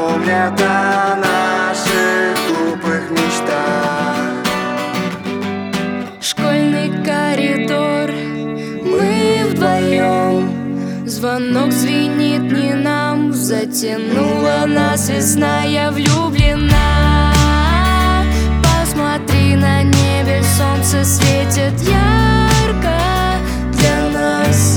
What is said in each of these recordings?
напомнят о наших глупых мечтах. Школьный коридор, мы вдвоем. Звонок звенит не нам, затянула нас весна, я влюблена. Посмотри, на небе солнце светит ярко для нас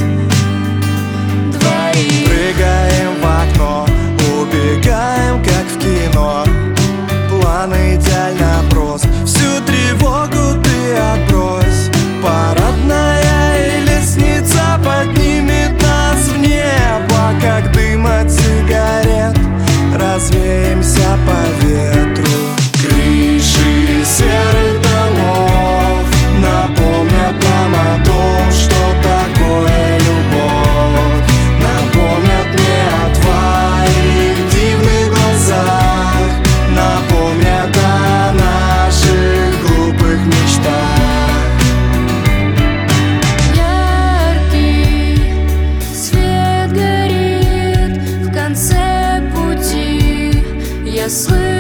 двоих. Прыгаем в окно, убегаем, как в кино. Планы идеально прост, всю тревогу ты отбрось. Парадная лестница поднимет нас в небо, как дым от сигарет. Развеемся по ветру. Крыши серых домов напомнят нам о том, что такое любовь. Напомнят мне о твоих дивных глазах. Напомнят о наших глупых мечтах. Яркий свет горит в конце пути. Я слышу